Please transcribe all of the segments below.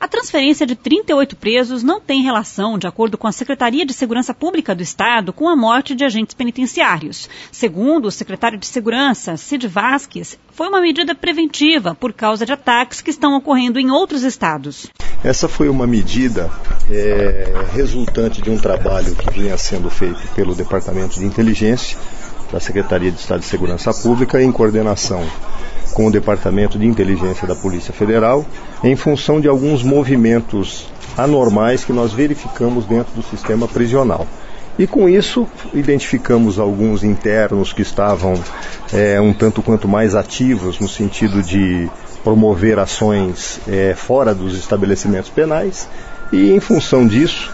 A transferência de 38 presos não tem relação, de acordo com a Secretaria de Segurança Pública do Estado, com a morte de agentes penitenciários. Segundo o secretário de Segurança, Cid Vasques, foi uma medida preventiva por causa de ataques que estão ocorrendo em outros estados. Essa foi uma medida resultante de um trabalho que vinha sendo feito pelo Departamento de Inteligência da Secretaria de Estado de Segurança Pública em coordenação com o Departamento de Inteligência da Polícia Federal, em função de alguns movimentos anormais que nós verificamos dentro do sistema prisional. E com isso, identificamos alguns internos que estavam um tanto quanto mais ativos no sentido de promover ações fora dos estabelecimentos penais e, em função disso,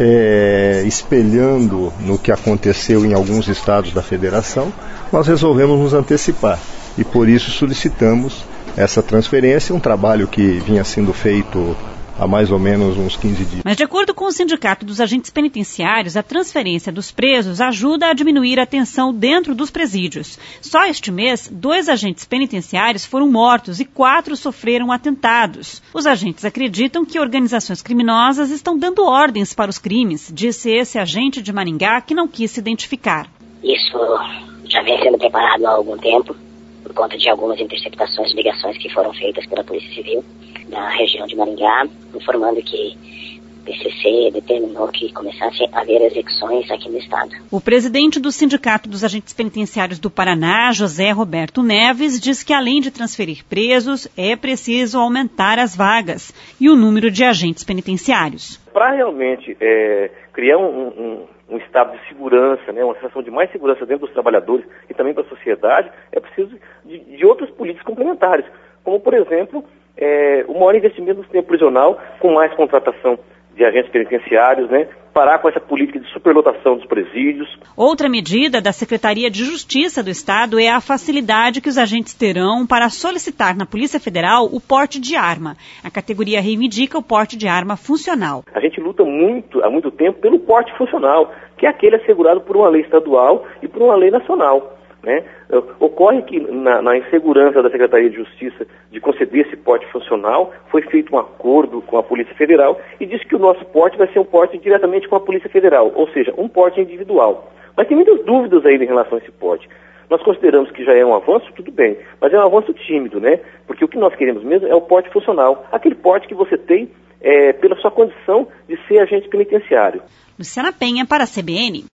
espelhando no que aconteceu em alguns estados da federação, nós resolvemos nos antecipar e por isso solicitamos essa transferência, um trabalho que vinha sendo feito há mais ou menos uns 15 dias. Mas de acordo com o Sindicato dos Agentes Penitenciários, a transferência dos presos ajuda a diminuir a tensão dentro dos presídios. Só este mês, 2 agentes penitenciários foram mortos e 4 sofreram atentados. Os agentes acreditam que organizações criminosas estão dando ordens para os crimes, disse esse agente de Maringá que não quis se identificar. Isso já vem sendo preparado há algum tempo, por conta de algumas interceptações e ligações que foram feitas pela Polícia Civil da região de Maringá, informando que o PCC determinou que começasse a haver execuções aqui no estado. O presidente do Sindicato dos Agentes Penitenciários do Paraná, José Roberto Neves, diz que além de transferir presos, é preciso aumentar as vagas e o número de agentes penitenciários. Para realmente criar um estado de segurança, uma sensação de mais segurança dentro dos trabalhadores e também para a sociedade, é preciso de outras políticas complementares, como, por exemplo, o maior investimento no sistema prisional, com mais contratação de agentes penitenciários, parar com essa política de superlotação dos presídios. Outra medida da Secretaria de Justiça do Estado é a facilidade que os agentes terão para solicitar na Polícia Federal o porte de arma. A categoria reivindica o porte de arma funcional. A gente luta há muito tempo pelo porte funcional, que é aquele assegurado por uma lei estadual e por uma lei nacional. Ocorre que na insegurança da Secretaria de Justiça de conceder esse porte funcional, foi feito um acordo com a Polícia Federal e diz que o nosso porte vai ser um porte diretamente com a Polícia Federal, ou seja, um porte individual. Mas tem muitas dúvidas aí em relação a esse porte. Nós consideramos que já é um avanço, tudo bem, mas é um avanço tímido, porque o que nós queremos mesmo é o porte funcional, aquele porte que você tem pela sua condição de ser agente penitenciário. Luciana Penha para a CBN.